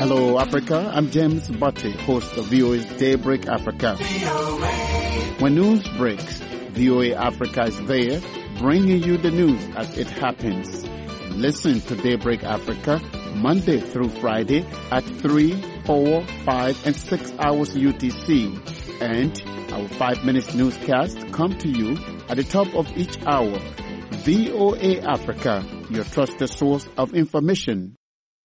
Hello, Africa. I'm James Butte, host of VOA's Daybreak Africa. When news breaks, VOA Africa is there, bringing you the news as it happens. Listen to Daybreak Africa Monday through Friday at 3, 4, 5, and 6 hours UTC. And our 5-minute newscast come to you at the top of each hour. VOA Africa, your trusted source of information.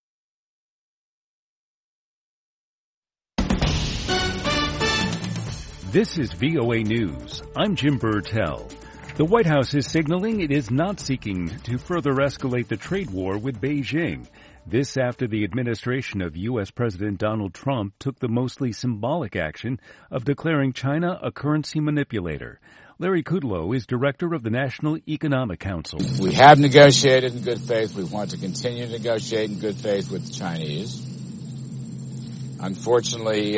This is VOA News. I'm Jim Burtell. The White House is signaling it is not seeking to further escalate the trade war with Beijing. This after the administration of U.S. President Donald Trump took the mostly symbolic action of declaring China a currency manipulator. Larry Kudlow is director of the National Economic Council. We have negotiated in good faith. We want to continue to negotiate in good faith with the Chinese. Unfortunately,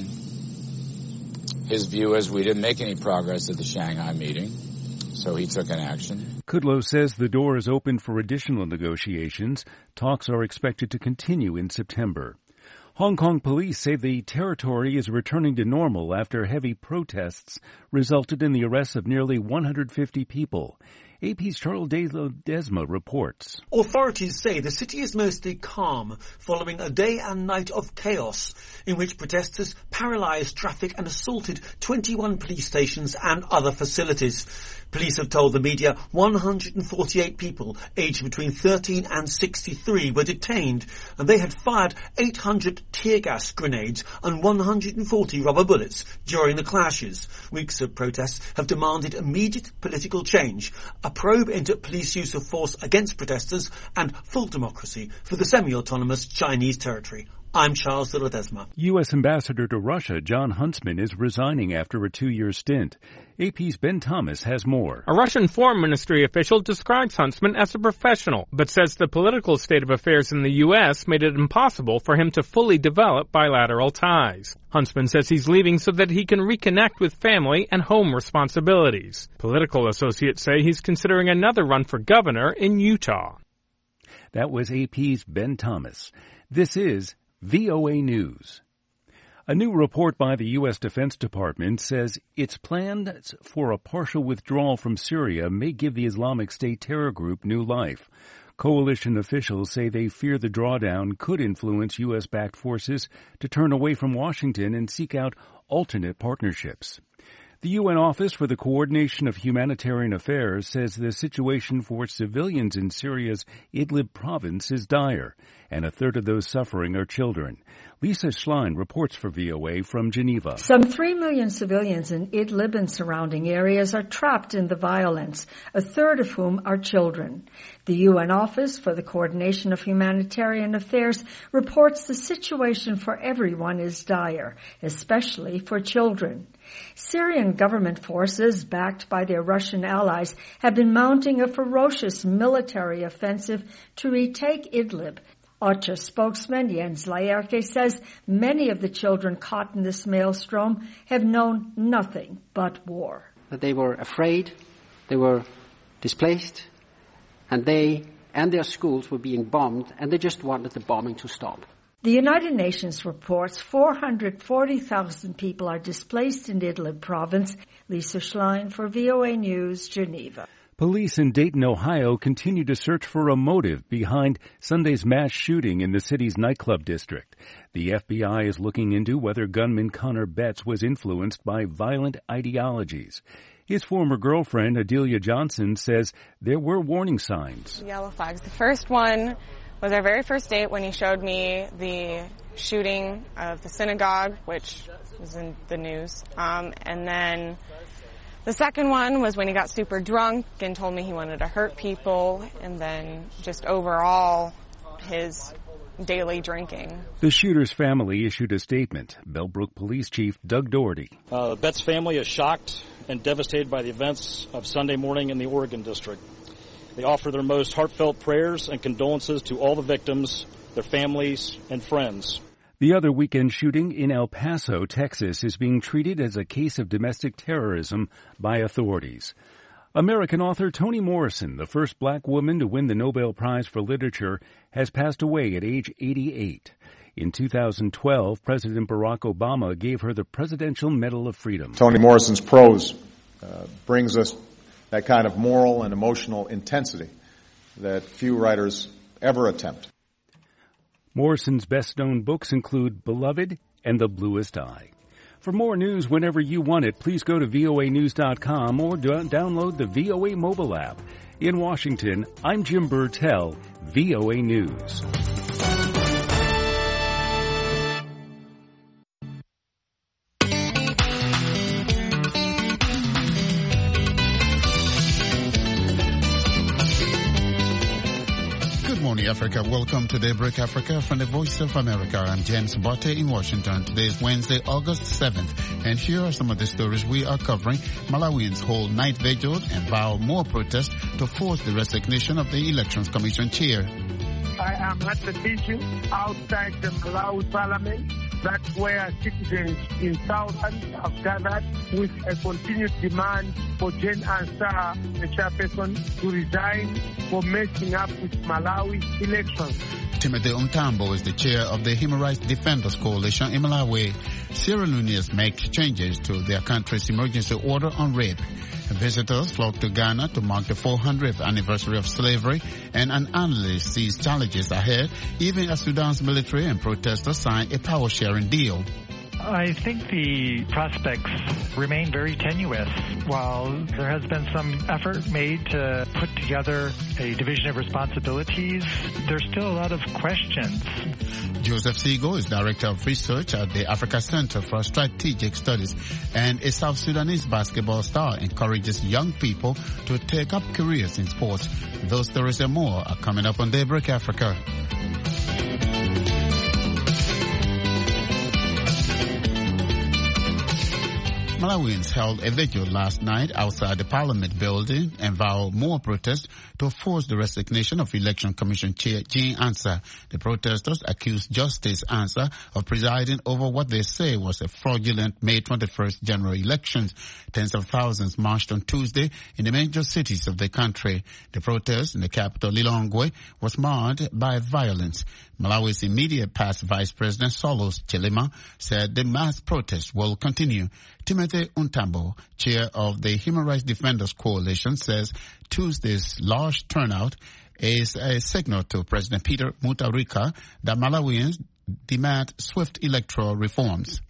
his view is we didn't make any progress at the Shanghai meeting, so he took an action. Kudlow says the door is open for additional negotiations. Talks are expected to continue in September. Hong Kong police say the territory is returning to normal after heavy protests resulted in the arrest of nearly 150 people. AP's Charles Desma reports. Authorities say the city is mostly calm following a day and night of chaos in which protesters paralyzed traffic and assaulted 21 police stations and other facilities. Police have told the media 148 people aged between 13 and 63 were detained, and they had fired 800 tear gas grenades and 140 rubber bullets during the clashes. Weeks of protests have demanded immediate political change, a probe into police use of force against protesters, and full democracy for the semi-autonomous Chinese territory. I'm Charles de Ledesma. U.S. Ambassador to Russia John Huntsman is resigning after a 2-year stint. AP's Ben Thomas has more. A Russian foreign ministry official describes Huntsman as a professional, but says the political state of affairs in the U.S. made it impossible for him to fully develop bilateral ties. Huntsman says he's leaving so that he can reconnect with family and home responsibilities. Political associates say he's considering another run for governor in Utah. That was AP's Ben Thomas. This is VOA News. A new report by the U.S. Defense Department says its plans for a partial withdrawal from Syria may give the Islamic State terror group new life. Coalition officials say they fear the drawdown could influence U.S.-backed forces to turn away from Washington and seek out alternate partnerships. The UN Office for the Coordination of Humanitarian Affairs says the situation for civilians in Syria's Idlib province is dire, and a third of those suffering are children. Lisa Schlein reports for VOA from Geneva. Some 3 million civilians in Idlib and surrounding areas are trapped in the violence, a third of whom are children. The UN Office for the Coordination of Humanitarian Affairs reports the situation for everyone is dire, especially for children. Syrian government forces, backed by their Russian allies, have been mounting a ferocious military offensive to retake Idlib. OCHA spokesman Jens Laerke says many of the children caught in this maelstrom have known nothing but war. They were afraid, they were displaced, and they and their schools were being bombed, and they just wanted the bombing to stop. The United Nations reports 440,000 people are displaced in Idlib province. Lisa Schlein for VOA News, Geneva. Police in Dayton, Ohio continue to search for a motive behind Sunday's mass shooting in the city's nightclub district. The FBI is looking into whether gunman Connor Betts was influenced by violent ideologies. His former girlfriend, Adelia Johnson, says there were warning signs. Yellow flags. The first one was our very first date when he showed me the shooting of the synagogue, which was in the news. And then the second one was when he got super drunk and told me he wanted to hurt people. And then just overall, his daily drinking. The shooter's family issued a statement. Bellbrook Police Chief Doug Doherty. Betts' family is shocked and devastated by the events of Sunday morning in the Oregon District. They offer their most heartfelt prayers and condolences to all the victims, their families, and friends. The other weekend shooting in El Paso, Texas, is being treated as a case of domestic terrorism by authorities. American author Toni Morrison, the first black woman to win the Nobel Prize for Literature, has passed away at age 88. In 2012, President Barack Obama gave her the Presidential Medal of Freedom. Toni Morrison's prose brings us that kind of moral and emotional intensity that few writers ever attempt. Morrison's best-known books include Beloved and The Bluest Eye. For more news whenever you want it, please go to voanews.com or download the VOA mobile app. In Washington, I'm Jim Burtell, VOA News. Good morning, Africa. Welcome to Daybreak Africa from the Voice of America. I'm James Botte in Washington. Today is Wednesday, August 7th, and here are some of the stories we are covering. Malawians hold night vigils and vow more protests to force the resignation of the Elections Commission chair. I am at the vigil outside the Malawi Parliament. That's where citizens in thousands have gathered with a continued demand for Jane Ansah, the chairperson, to resign for messing up with Malawi's elections. Timothy Untambo is the chair of the Human Rights Defenders Coalition in Malawi. Sierra Leoneans make changes to their country's emergency order on rape. Visitors flock to Ghana to mark the 400th anniversary of slavery, and an analyst sees challenges ahead, even as Sudan's military and protesters sign a power-sharing deal. I think the prospects remain very tenuous. While there has been some effort made to put together a division of responsibilities, there's still a lot of questions. Joseph Sigo is Director of Research at the Africa Center for Strategic Studies, and a South Sudanese basketball star encourages young people to take up careers in sports. Those stories and more are coming up on Daybreak Africa. Malawians held a vigil last night outside the Parliament building and vowed more protests to force the resignation of Election Commission Chair Jane Ansah. The protesters accused Justice Ansah of presiding over what they say was a fraudulent May 21st general elections. Tens of thousands marched on Tuesday in the major cities of the country. The protest in the capital, Lilongwe, was marred by violence. Malawi's immediate past Vice President Solos Chilima said the mass protest will continue. Timothy Untambo, chair of the Human Rights Defenders Coalition, says Tuesday's large turnout is a signal to President Peter Mutharika that Malawians demand swift electoral reforms.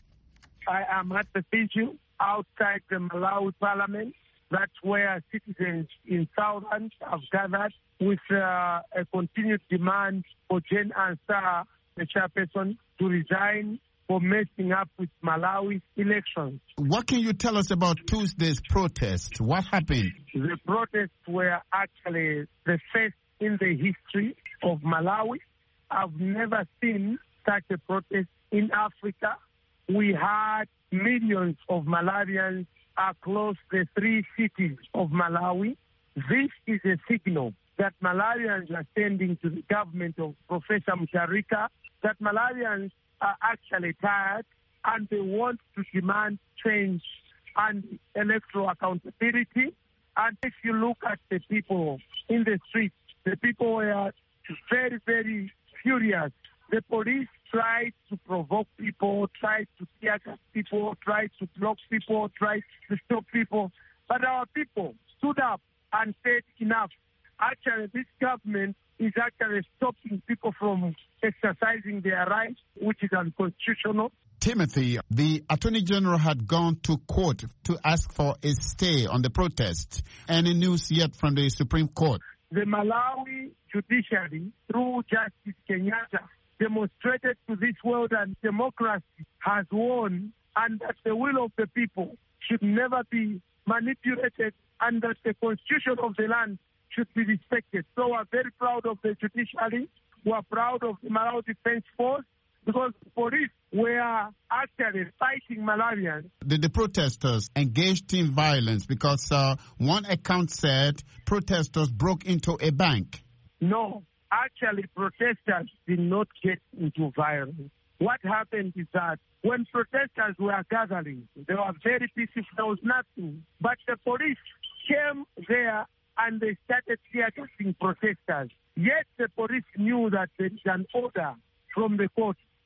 I am at the vigil outside the Malawi Parliament. That's where citizens in thousands have gathered with a continued demand for Jane Ansah, the chairperson, to resign for messing up with Malawi's elections. What can you tell us about Tuesday's protests? What happened? The protests were actually the first in the history of Malawi. I've never seen such a protest in Africa. We had millions of Malawians across the three cities of Malawi. This is a signal that Malawians are sending to the government of Professor Mutharika that Malawians are actually tired and they want to demand change and electoral accountability. And if you look at the people in the streets, the people were very, very furious. The police tried to provoke people, tried to tear gas people, tried to block people, tried to stop people. But our people stood up and said enough. Actually, this government is actually stopping people from exercising their rights, which is unconstitutional. Timothy, the Attorney General had gone to court to ask for a stay on the protest. Any news yet from the Supreme Court? The Malawi judiciary, through Justice Kenyatta, demonstrated to this world that democracy has won and that the will of the people should never be manipulated and that the constitution of the land should be respected. So we're very proud of the judiciary. We're proud of the Malawi Defense Force because the police were actually fighting Malawians. The protesters engaged in violence because one account said protesters broke into a bank. No, actually protesters did not get into violence. What happened is that when protesters were gathering, they were very peaceful, there was nothing. But the police came there and they started tear-gassing protesters. Yet the police knew that there is an order from the court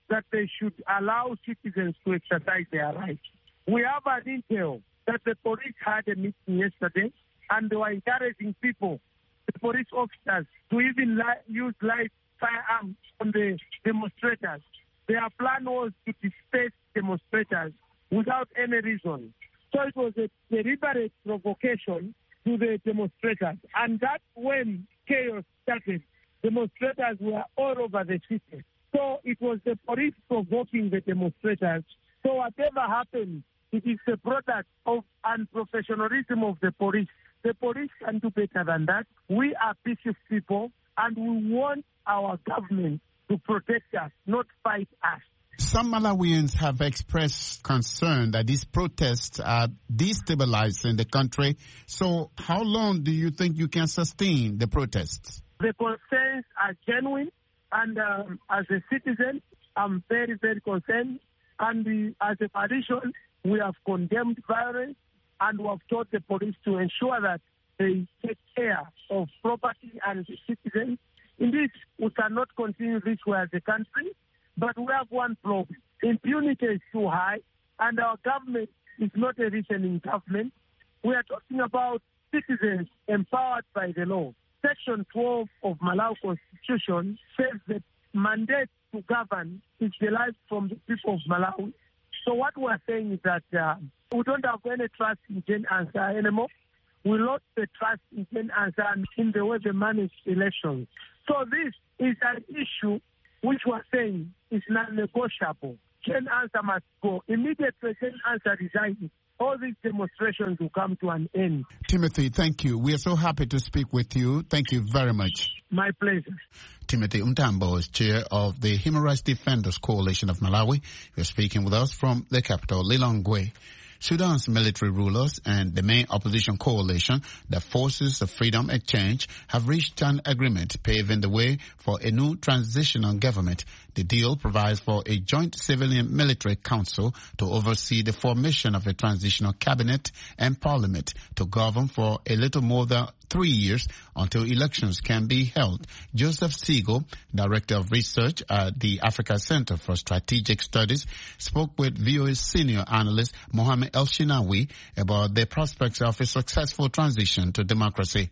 that they should allow citizens to exercise their rights. We have an intel that the police had a meeting yesterday and they were encouraging people, the police officers, to even use live firearms on the demonstrators. Their plan was to disperse demonstrators without any reason. So it was a deliberate provocation to the demonstrators. And that's when chaos started. Demonstrators were all over the city. So it was the police provoking the demonstrators. So whatever happened, it is the product of unprofessionalism of the police. The police can do better than that. We are peaceful people, and we want our government to protect us, not fight us. Some Malawians have expressed concern that these protests are destabilizing the country. So how long do you think you can sustain the protests? The concerns are genuine, and as a citizen, I'm very, very concerned. And as a coalition, we have condemned violence, and we have told the police to ensure that they take care of property and the citizens. Indeed, we cannot continue this way as a country, but we have one problem. Impunity is too high, and our government is not a reasoning government. We are talking about citizens empowered by the law. Section 12 of Malawi Constitution says that mandate to govern is derived from the people of Malawi. So what we are saying is that we don't have any trust in Jane Ansah anymore. We lost the trust in Jane Ansah in the way they manage elections. So this is an issue which we are saying is non-negotiable. Jane Ansah must go. Immediately Jane Ansah resigns, all these demonstrations will come to an end. Timothy, thank you. We are so happy to speak with you. Thank you very much. My pleasure. Timothy Mtambo is chair of the Human Rights Defenders Coalition of Malawi. You're speaking with us from the capital, Lilongwe. Sudan's military rulers and the main opposition coalition, the Forces of Freedom Exchange, have reached an agreement paving the way for a new transitional government. The deal provides for a joint civilian-military council to oversee the formation of a transitional cabinet and parliament to govern for a little more than 3 years until elections can be held. Joseph Siegel, Director of Research at the Africa Center for Strategic Studies, spoke with VOA's senior analyst Mohamed El-Shinawi about the prospects of a successful transition to democracy.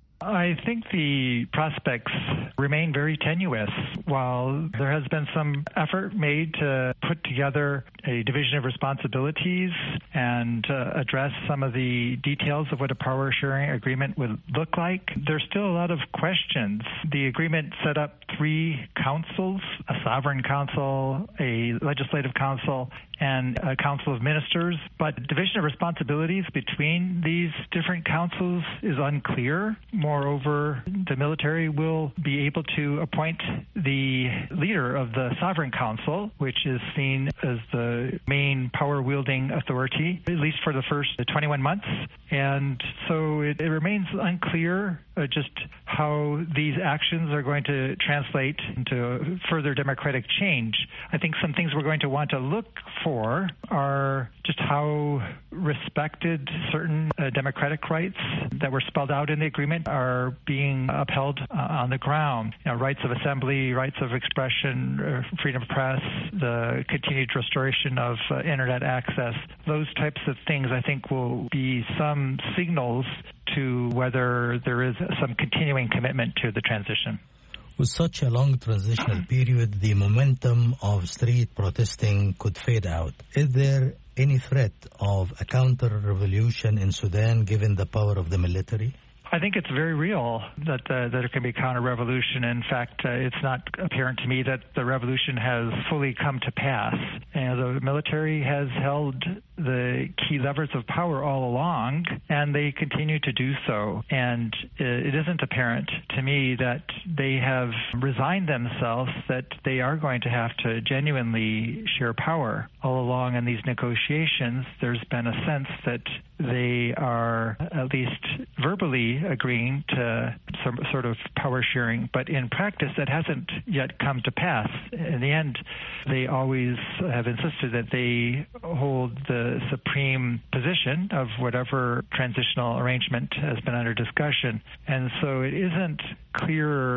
I think the prospects remain very tenuous. While there has been some effort made to put together a division of responsibilities and address some of the details of what a power sharing agreement would look like, there's still a lot of questions. The agreement set up 3 councils, a sovereign council, a legislative council, and a council of ministers. But division of responsibilities between these different councils is unclear. Moreover, the military will be able to appoint the leader of the Sovereign Council, which is seen as the main power-wielding authority, at least for the first 21 months. And so it remains unclear just how these actions are going to translate into further democratic change. I think some things we're going to want to look for are just how respected certain democratic rights that were spelled out in the agreement are being upheld on the ground. You know, rights of assembly, rights of expression, freedom of press, the continued restoration of internet access. Those types of things, I think, will be some signals to whether there is some continuing commitment to the transition. With such a long transitional period, the momentum of street protesting could fade out. Is there any threat of a counter-revolution in Sudan given the power of the military? I think it's very real that there can be counter-revolution. In fact, it's not apparent to me that the revolution has fully come to pass. And the military has held the key levers of power all along, and they continue to do so. And it isn't apparent to me that they have resigned themselves that they are going to have to genuinely share power. All along in these negotiations, there's been a sense that they are at least verbally agreeing to some sort of power sharing, but in practice that hasn't yet come to pass. In the end, they always have insisted that they hold the supreme position of whatever transitional arrangement has been under discussion. And so it isn't clear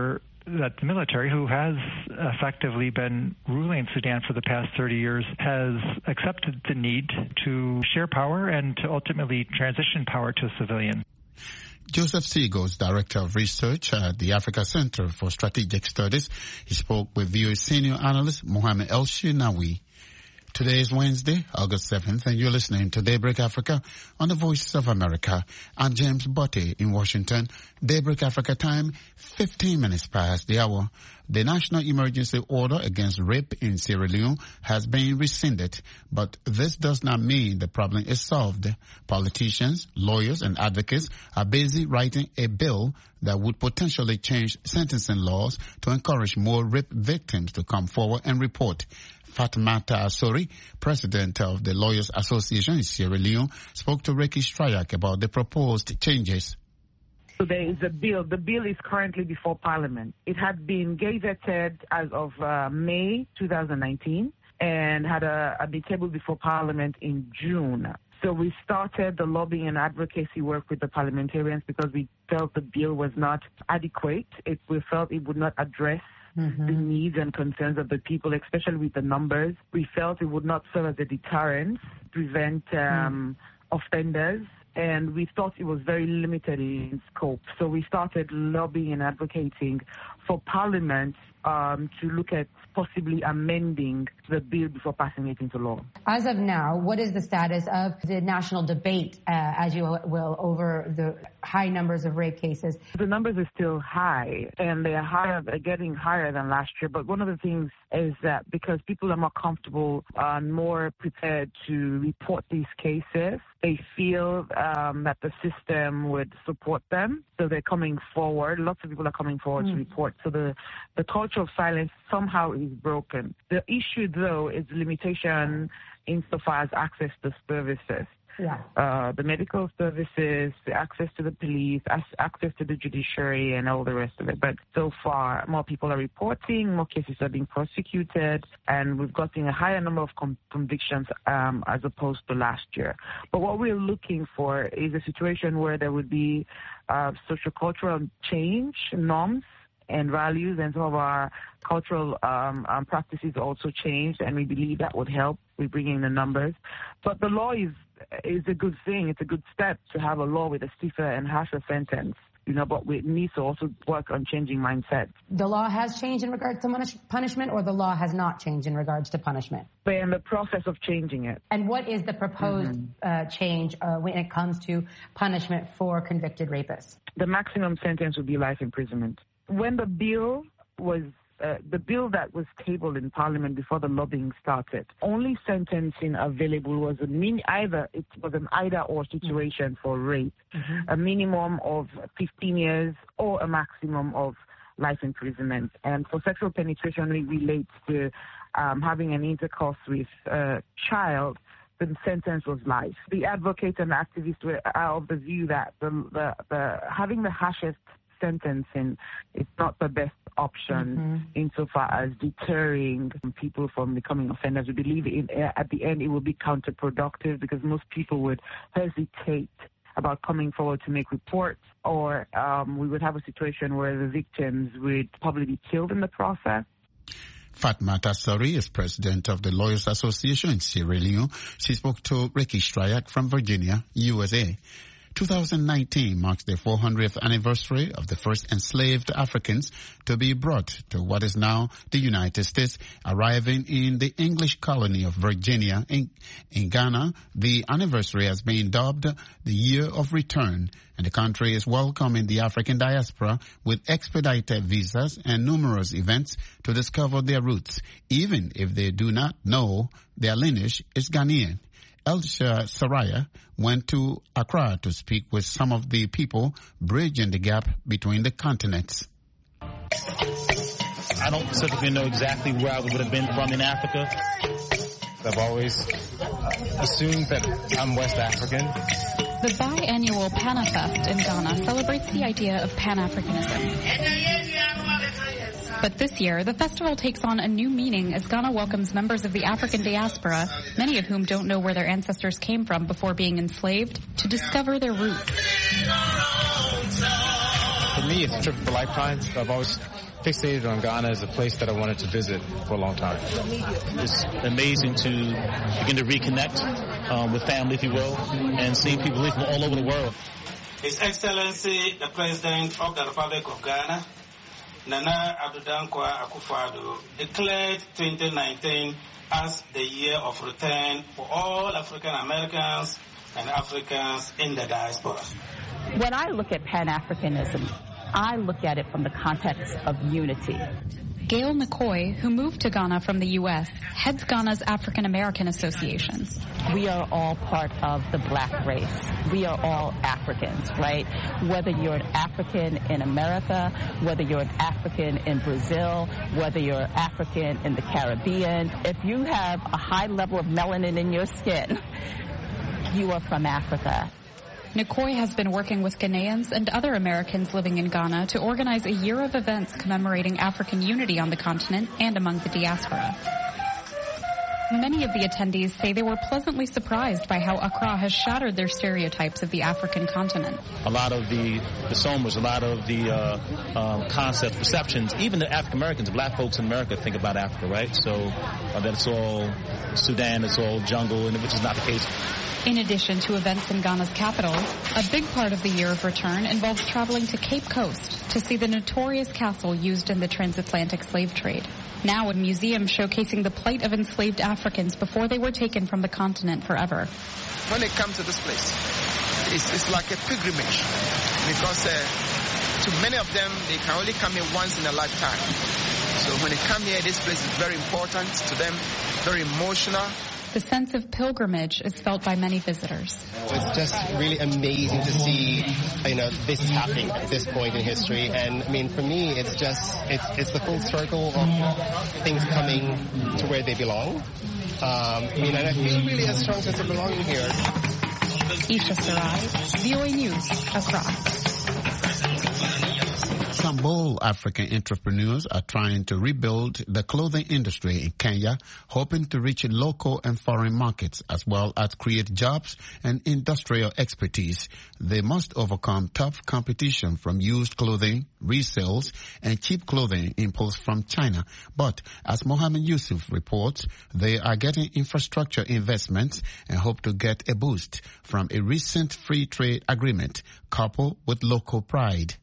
that the military, who has effectively been ruling Sudan for the past 30 years, has accepted the need to share power and to ultimately transition power to a civilian. Joseph Seagos, Director of Research at the Africa Center for Strategic Studies, he spoke with VOA senior analyst Mohamed El-Shinawi. Today is Wednesday, August 7th, and you're listening to Daybreak Africa on the Voice of America. I'm James Botte in Washington. Daybreak Africa time, 15 minutes past the hour. The national emergency order against rape in Sierra Leone has been rescinded, but this does not mean the problem is solved. Politicians, lawyers, and advocates are busy writing a bill that would potentially change sentencing laws to encourage more rape victims to come forward and report. Fatoumata Asori, president of the Lawyers Association in Sierra Leone, spoke to Ricky Strayak about the proposed changes. So there is a bill. The bill is currently before Parliament. It had been gazetted as of May 2019 and had been tabled before Parliament in June. So we started the lobbying and advocacy work with the parliamentarians because we felt the bill was not adequate. We felt it would not address the needs and concerns of the people, especially with the numbers. We felt it would not serve as a deterrent, prevent offenders, and we thought it was very limited in scope. So we started lobbying and advocating for Parliament to look at possibly amending the bill before passing it into law. As of now, what is the status of the national debate, as you will, over the high numbers of rape cases? The numbers are still high, and they are getting higher than last year. But one of the things is that because people are more comfortable and more prepared to report these cases, they feel that the system would support them. So they're coming forward. Lots of people are coming forward to report. So the culture of silence somehow is broken. The issue, though, is limitation insofar as access to services. The medical services, the access to the police, access to the judiciary, and all the rest of it. But so far, more people are reporting, more cases are being prosecuted, and we've gotten a higher number of convictions as opposed to last year. But what we're looking for is a situation where there would be sociocultural change, norms, and values, and some of our cultural practices also changed, and we believe that would help with bringing the numbers. But the law is a good thing. It's a good step to have a law with a stiffer and harsher sentence, but we need to also work on changing mindset. The law has changed in regards to punishment, or the law has not changed in regards to punishment? We're in the process of changing it. And what is the proposed change when it comes to punishment for convicted rapists? The maximum sentence would be life imprisonment. When the bill that was tabled in Parliament before the lobbying started, only sentencing available was an either-or situation for rape, a minimum of 15 years or a maximum of life imprisonment. And for sexual penetration, it relates to having an intercourse with a child. The sentence was life. The advocates and activists were of the view that the having the harshest sentencing is not the best option insofar as deterring people from becoming offenders. We believe at the end it will be counterproductive because most people would hesitate about coming forward to make reports, or we would have a situation where the victims would probably be killed in the process. Fatoumata Asori is president of the Lawyers Association in Sierra Leone. She spoke to Ricky Strayak from Virginia, USA. 2019 marks the 400th anniversary of the first enslaved Africans to be brought to what is now the United States, arriving in the English colony of Virginia. In Ghana, the anniversary has been dubbed the Year of Return, and the country is welcoming the African diaspora with expedited visas and numerous events to discover their roots, even if they do not know their lineage is Ghanaian. Elisha Saraya went to Accra to speak with some of the people bridging the gap between the continents. I don't specifically know exactly where I would have been from in Africa. I've always assumed that I'm West African. The biannual PANAFest in Ghana celebrates the idea of Pan-Africanism. But this year, the festival takes on a new meaning as Ghana welcomes members of the African diaspora, many of whom don't know where their ancestors came from before being enslaved, to discover their roots. For me, it's a trip of a lifetime. I've always fixated on Ghana as a place that I wanted to visit for a long time. It's amazing to begin to reconnect with family, if you will, and seeing people from all over the world. His Excellency, the President of the Republic of Ghana, Nana Addo Dankwa Akufo-Addo, declared 2019 as the year of return for all African Americans and Africans in the diaspora. When I look at Pan-Africanism, I look at it from the context of unity. Gail McCoy, who moved to Ghana from the U.S., heads Ghana's African American Association. We are all part of the black race. We are all Africans, right? Whether you're an African in America, whether you're an African in Brazil, whether you're African in the Caribbean, if you have a high level of melanin in your skin, you are from Africa. Nkoy has been working with Ghanaians and other Americans living in Ghana to organize a year of events commemorating African unity on the continent and among the diaspora. Many of the attendees say they were pleasantly surprised by how Accra has shattered their stereotypes of the African continent. A lot of the somas, a lot of the concepts, perceptions, even the African Americans, black folks in America think about Africa, right? So that it's all Sudan, it's all jungle, which is not the case. In addition to events in Ghana's capital, a big part of the year of return involves traveling to Cape Coast to see the notorious castle used in the transatlantic slave trade. Now a museum showcasing the plight of enslaved Africans before they were taken from the continent forever. When they come to this place, it's like a pilgrimage because to many of them, they can only come here once in a lifetime. So when they come here, this place is very important to them, very emotional. The sense of pilgrimage is felt by many visitors. It's just really amazing to see, this happening at this point in history. And I mean, for me, it's the full circle of things coming to where they belong. And I feel really a strong sense of belonging here. Isha Sarai, VOA News, Accra. Some bold African entrepreneurs are trying to rebuild the clothing industry in Kenya, hoping to reach local and foreign markets as well as create jobs and industrial expertise. They must overcome tough competition from used clothing, resales, and cheap clothing imports from China. But as Mohammed Yusuf reports, they are getting infrastructure investments and hope to get a boost from a recent free trade agreement coupled with local pride.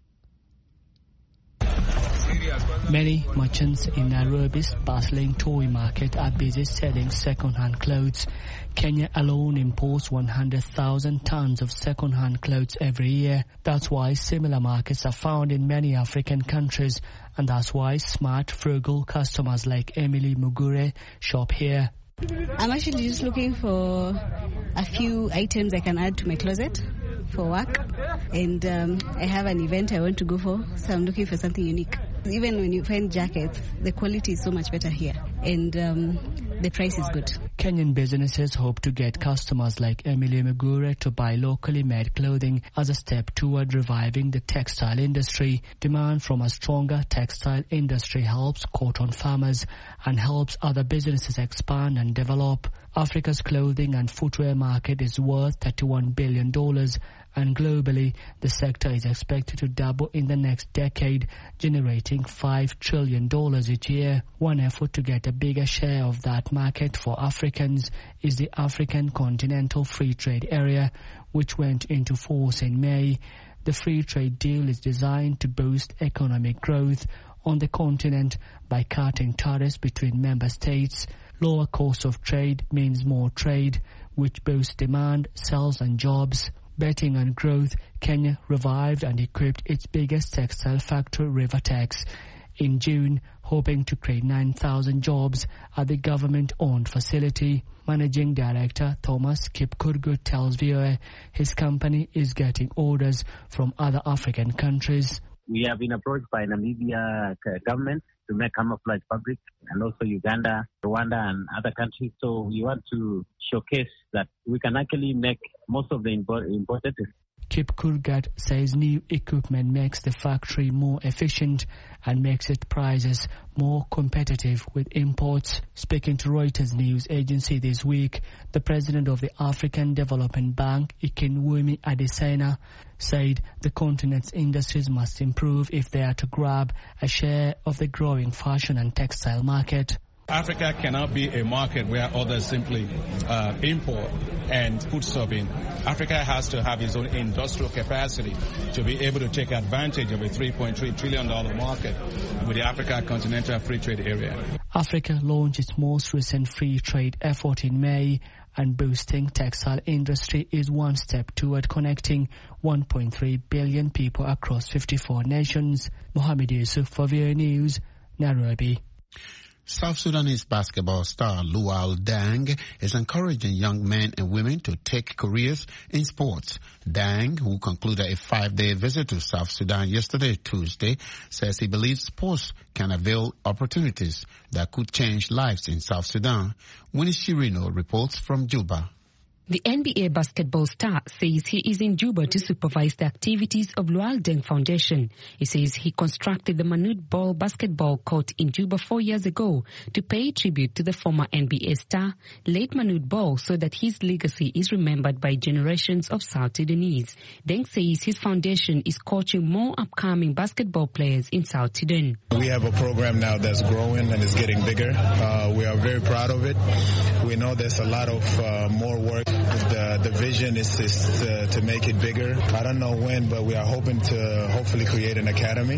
Many merchants in Nairobi's bustling toy market are busy selling second-hand clothes. Kenya alone imports 100,000 tons of second-hand clothes every year. That's why similar markets are found in many African countries, and that's why smart, frugal customers like Emily Mugure shop here. I'm actually just looking for a few items I can add to my closet for work, and I have an event I want to go for, so I'm looking for something unique. Even when you find jackets, the quality is so much better here, and the price is good. Kenyan businesses hope to get customers like Emily Mugure to buy locally made clothing as a step toward reviving the textile industry. Demand from a stronger textile industry helps cotton farmers and helps other businesses expand and develop. Africa's clothing and footwear market is worth $31 billion, and globally, the sector is expected to double in the next decade, generating $5 trillion each year. One effort to get a bigger share of that market for Africans is the African Continental Free Trade Area, which went into force in May. The free trade deal is designed to boost economic growth on the continent by cutting tariffs between member states. Lower cost of trade means more trade, which boosts demand, sales and jobs. Betting on growth, Kenya revived and equipped its biggest textile factory, Rivertex, in June, hoping to create 9,000 jobs at the government-owned facility. Managing Director Thomas Kipkurgut tells VOA his company is getting orders from other African countries. We have been approached by Namibia government to make camouflage fabric, and also Uganda, Rwanda, and other countries. So we want to showcase that we can actually make most of the imported. Kip Kurgat says new equipment makes the factory more efficient and makes its prices more competitive with imports. Speaking to Reuters news agency this week, the president of the African Development Bank, Ikenwumi Adesina, said the continent's industries must improve if they are to grab a share of the growing fashion and textile market. Africa cannot be a market where others simply import and put stuff in. Africa has to have its own industrial capacity to be able to take advantage of a $3.3 trillion market with the Africa Continental Free Trade Area. Africa launched its most recent free trade effort in May, and boosting textile industry is one step toward connecting 1.3 billion people across 54 nations. Mohammed Yusuf for VOA News, Nairobi. South Sudanese basketball star Lual Deng is encouraging young men and women to take careers in sports. Deng, who concluded a 5-day visit to South Sudan yesterday, Tuesday, says he believes sports can avail opportunities that could change lives in South Sudan. Winnie Shirino reports from Juba. The NBA basketball star says he is in Juba to supervise the activities of Lual Deng Foundation. He says he constructed the Manute Bol basketball court in Juba 4 years ago to pay tribute to the former NBA star, late Manute Bol, so that his legacy is remembered by generations of South Sudanese. Deng says his foundation is coaching more upcoming basketball players in South Sudan. We have a program now that's growing and is getting bigger. We are very proud of it. We know there's a lot of more work. The vision is to make it bigger. I don't know when, but we are hoping to hopefully create an academy.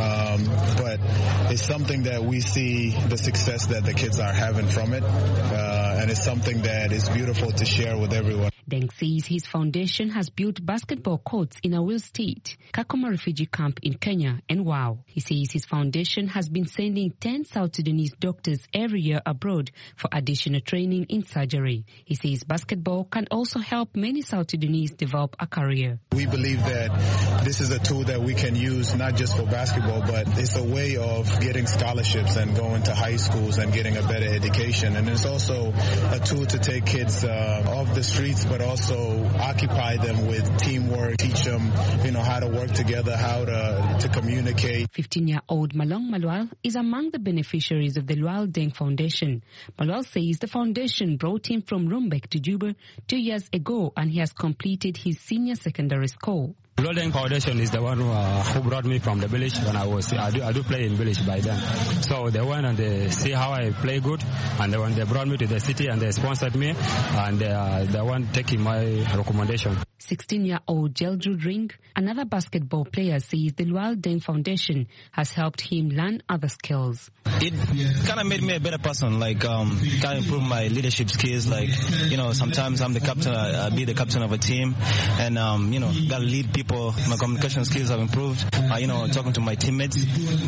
But it's something that we see the success that the kids are having from it. And it's something that is beautiful to share with everyone. Deng says his foundation has built basketball courts in Awil State, Kakuma refugee camp in Kenya, and Wau. He says his foundation has been sending 10 South Sudanese doctors every year abroad for additional training in surgery. He says basketball can also help many South Sudanese develop a career. We believe that this is a tool that we can use not just for basketball, but it's a way of getting scholarships and going to high schools and getting a better education. And it's also a tool to take kids off the streets, but also occupy them with teamwork, teach them, how to work together, how to communicate. 15-year-old Malong Malwal is among the beneficiaries of the Lual Deng Foundation. Malwal says the foundation brought him from Rumbek to Juba 2 years ago, and he has completed his senior secondary school. Lual Deng Foundation is the one who brought me from the village when I do play in village by then. So they went and they see how I play good, and when they brought me to the city and they sponsored me, and they want taking my recommendation. 16-year-old Jeldrud Ring, another basketball player, says the Lual Deng Foundation has helped him learn other skills. It kind of made me a better person, kind of improve my leadership skills. Sometimes I'm the captain, I be the captain of a team, and gotta lead people. My communication skills have improved. Talking to my teammates.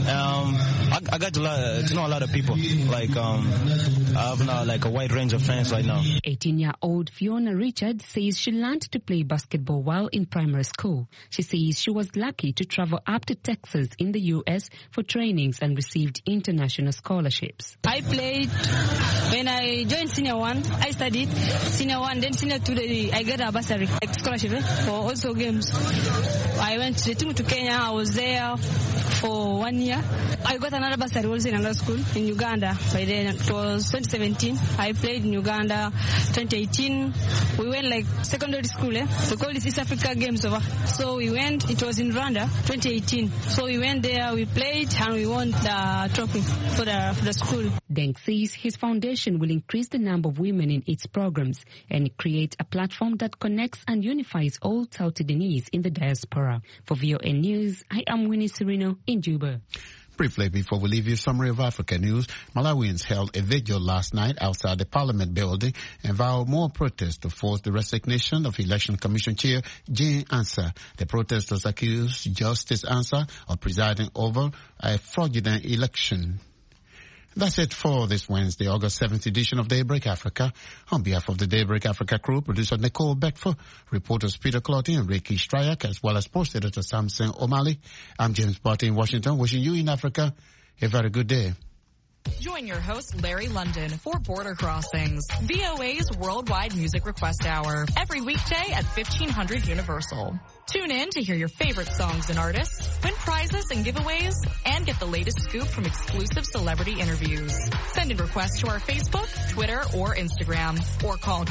I got to know a lot of people. I have now a wide range of friends right now. 18-year-old Fiona Richard says she learned to play basketball while in primary school. She says she was lucky to travel up to Texas in the U.S. for trainings and received international scholarships. I played when I joined Senior 1. I studied Senior 1, then Senior 2. I got a bursary scholarship for also games. I went to Kenya. I was there for 1 year. I got another bursary also in another school in Uganda. By then it was 2017. I played in Uganda. 2018 we went secondary school. We call it East Africa Games over. So we went. It was in Rwanda. 2018. So we went there. We played and we won the trophy for the school. Deng says his foundation will increase the number of women in its programs and create a platform that connects and unifies all South Sudanese in the diaspora. For VOA News, I am Winnie Serino in Juba. Briefly, before we leave you, summary of Africa news. Malawians held a vigil last night outside the Parliament building and vowed more protests to force the resignation of Election Commission Chair Jane Ansah. The protesters accused Justice Ansah of presiding over a fraudulent election. That's it for this Wednesday, August 7th edition of Daybreak Africa. On behalf of the Daybreak Africa crew, producer Nicole Beckford, reporters Peter Clotty and Ricky Stryak, as well as post editor Samson O'Malley, I'm James Barty in Washington, wishing you in Africa a very good day. Join your host, Larry London, for Border Crossings, VOA's worldwide music request hour, every weekday at 1500 Universal. Tune in to hear your favorite songs and artists, win prizes and giveaways, and get the latest scoop from exclusive celebrity interviews. Send in requests to our Facebook, Twitter, or Instagram, or call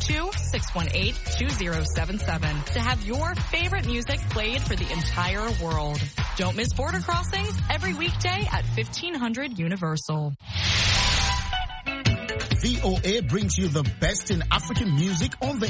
202-618-2077 to have your favorite music played for the entire world. Don't miss Border Crossings every weekday at 1500 Universal. VOA brings you the best in African music on the